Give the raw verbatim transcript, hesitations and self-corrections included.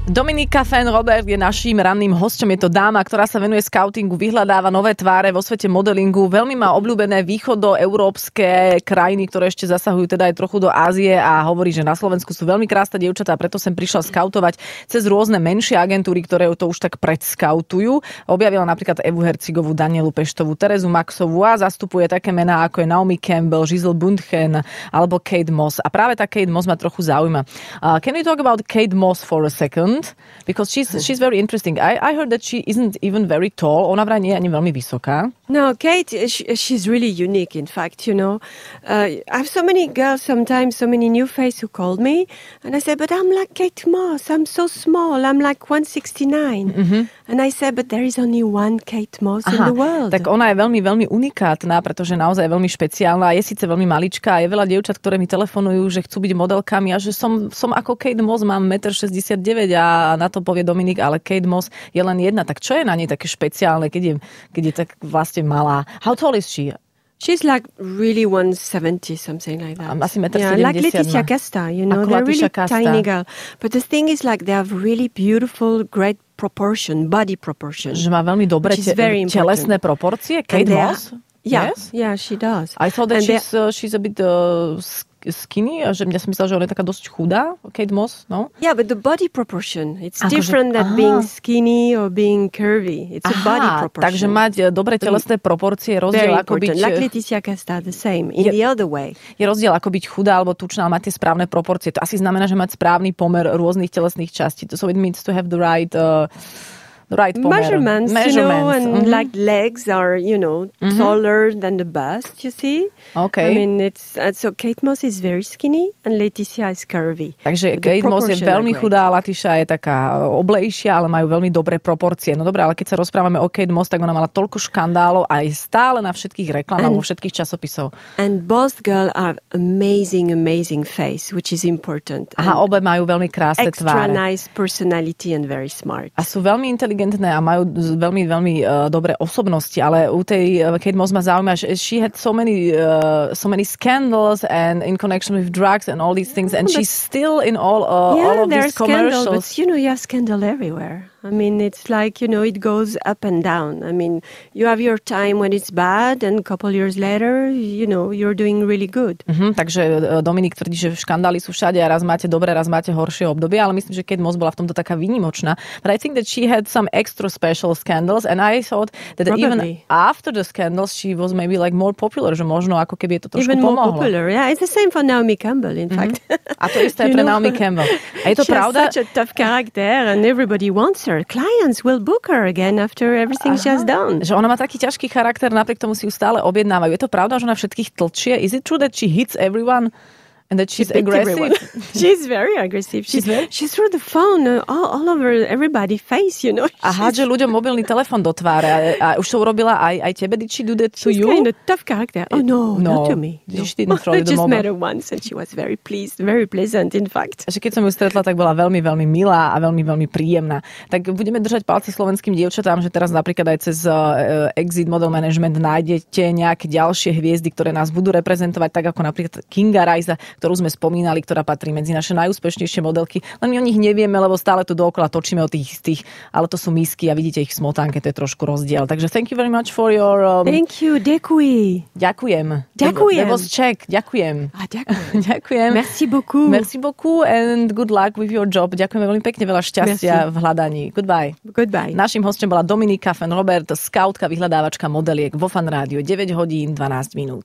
Dominika Fan Robert je naším ranným hosťom. Je to dáma, ktorá sa venuje skautingu, vyhľadáva nové tváre vo svete modelingu. Veľmi má obľúbené východoeurópske krajiny, ktoré ešte zasahujú teda aj trochu do Ázie a hovorí, že na Slovensku sú veľmi krásne dievčatá, preto sem prišla skautovať cez rôzne menšie agentúry, ktoré to už tak predskautujú. Objavila napríklad Evu Hercigovú, Danielu Peštovú, Terezu Maxovú a zastupuje také mená ako je Naomi Campbell, Giselle Bundchen alebo Kate Moss. A práve tá Kate Moss ma trochu zaujíma. Uh, can we talk about Kate Moss for a second? Because she's she's very interesting. I, I heard that she isn't even very tall. Ona vraj nie je ani veľmi vysoká. No, Kate, she, she's really unique, in fact, you know. Uh, I have so many girls sometimes, so many new faces who called me. And I said, but I'm like Kate Moss. I'm so small. I'm like one sixty-nine. Mm-hmm. And I said, but there is only one Kate Moss Aha, in the world. Tak ona je veľmi, veľmi unikátna, pretože naozaj je veľmi špeciálna. Je síce veľmi maličká a je veľa dievčat, ktoré mi telefonujú, že chcú byť modelkami a že som, som ako Kate Moss, mám jeden šesťdesiatdeväť metra a na to povie Dominik, ale Kate Moss je len jedna. Tak čo je na nej také špeciálne, keď je, keď je tak vlastne malá? How tall is she? She's like really one seventy, something like that. Asi jeden yeah, sedemdesiat. Like Leticia Casta, you know. Ako They're really Casta. tiny girl. But the thing is like they have really beautiful, great proportion, body proportion. Že má veľmi dobré te- telesné proporcie. Kate Moss? Yeah, yes? yeah, she does. I thought that she's, uh, she's a bit uh, skinny, že mňa som myslela, že ona je taká dosť chudá, Kate Moss, no? Yeah, but the body proportion, it's Ako different že, than aha. being skinny or being curvy. It's aha, a body proportion. Takže mať dobré telesné proporcie je rozdiel Very ako byť... Like Leticia Casta, the same, in je, the other way. Je rozdiel ako byť chudá alebo tučná, ale mať tie správne proporcie. To asi znamená, že mať správny pomer rôznych telesných častí. So it means to have the right... Uh, The right measurements, measurements, you know, and mm-hmm. like legs are, you know, mm-hmm. taller than the bust, you see. Okay. I mean, it's uh, so Kate Moss is very skinny and Leticia is curvy. Takže Kate Moss je veľmi chudá, Leticia je taká oblejšia, ale majú veľmi dobré proporcie. No dobré, ale keď sa rozprávame o Kate Moss, tak ona mala toľko škandálov a je stále na všetkých reklamách, vo všetkých časopisov. And both girls are amazing, amazing face, which is important. Aha, obe majú veľmi krásne extra tváre. Extra nice personality and very smart. A sú veľmi inteligentné a majú veľmi, veľmi uh, dobré osobnosti, ale u tej uh, Kate Moss ma zaujíma, že she had so many, uh, so many scandals and in connection with drugs and all these things, and but, she's still in all, uh, yeah, all of these commercials. Scandal, but you know, you have scandal everywhere. I mean, it's like, you know, it goes up and down. I mean, you have your time when it's bad and a couple years later, you know, you're doing really good. Uh-huh, takže Dominik tvrdí, že škandály sú všade a raz máte dobré, raz máte horšie obdobie, ale myslím, že Kate Moss bola v tomto taká výnimočná. But I think that she had some extra special scandals and I thought that Probably. even after the scandals she was maybe like more popular, že možno ako keby je to trošku even pomohlo. Even more popular, yeah. It's the same for Naomi Campbell, in uh-huh. fact. A to isté pre Naomi Campbell. A je to she pravda? Has such a tough character and everybody wants her. Clients will book her again after everything Aha. she has done. Že ona má taký ťažký charakter, napriek tomu si ju stále objednávajú. Je to pravda, že ona všetkých tlčie? Is it true that she hits everyone? And that she's she aggressive? She's very aggressive. She's, she's, very... she's through the phone uh, all, all over everybody's face, you know. A hádže ľuďom mobilný telefon do tváre. A, a už to urobila aj, aj tebe? Did she do that to she's you? She's kind of tough character. Oh, no, no. not to me. No. She didn't throw I you the just mobile. met her once and she was very pleased, very pleasant, in fact. A že keď som ju stretla, tak bola veľmi, veľmi milá a veľmi, veľmi príjemná. Tak budeme držať palce slovenským dievčatám, že teraz napríklad aj cez uh, Exit Model Management nájdete nejaké ďalšie hviezdy, ktoré nás budú reprezentovať, tak ako napríklad Kinga Rajza, ktorú sme spomínali, ktorá patrí medzi naše najúspešnejšie modelky. Len my o nich nevieme, lebo stále tu dookola točíme o tých istých, ale to sú misky a vidíte ich v smotánke, to je trošku rozdiel. Takže thank you very much for your... Um... Thank you, ďakujem. Ďakujem. Ďakujem. That was check. Ďakujem. A ďakujem. Ďakujem. Merci beaucoup. Merci beaucoup and good luck with your job. Ďakujeme veľmi pekne, veľa šťastia Merci. v hľadaní. Goodbye. Goodbye. Naším hostom bola Dominika Fan Robert, skautka, vyhľadávačka modeliek vo Fan Rádiu. deväť hodín dvanásť minút.